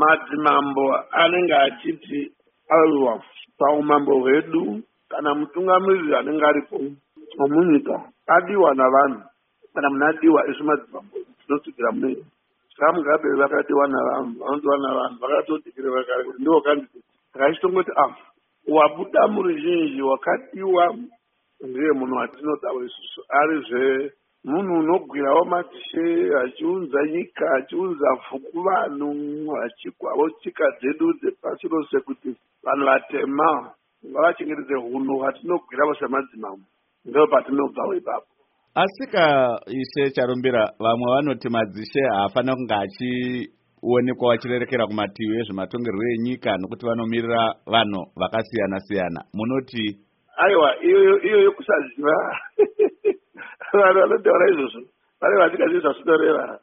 madzimambo anenge achiti aiwa paumambo hwedu kana mutungamiriri anenge aripo munyika adiwa navanhu kana munadiwa isu madzimambo tinotsigira mune saka mugabe vakadiwa navanhu vanodiwa navanhu vakatotikire vakare kuti ndiwo kandidate takachitongoti wabuda muruzhinji wakadiwa ndiye munhu watinodawo isusu arizve munhu unogwirawo matishe achiunza nyika achiunza pfuku vanhu achigwawo tsika dzedu dzepasi rose kuti vanhu vatema ngavachengetedze hunhu hwatinogwirawo semadzimambo ndo patinobvawo ipapo. Asika ishe Charumbira vamwe vanoti madzishe haafana kunge achionekwa vachirerekera kumativi ezvematongerero enyika nokuti vanomirira vanhu vakasiyana siyana. Munoti aiwa iyo kusaziva vanhu vanotaura izvozvo vane vasingazivi zvasinoreva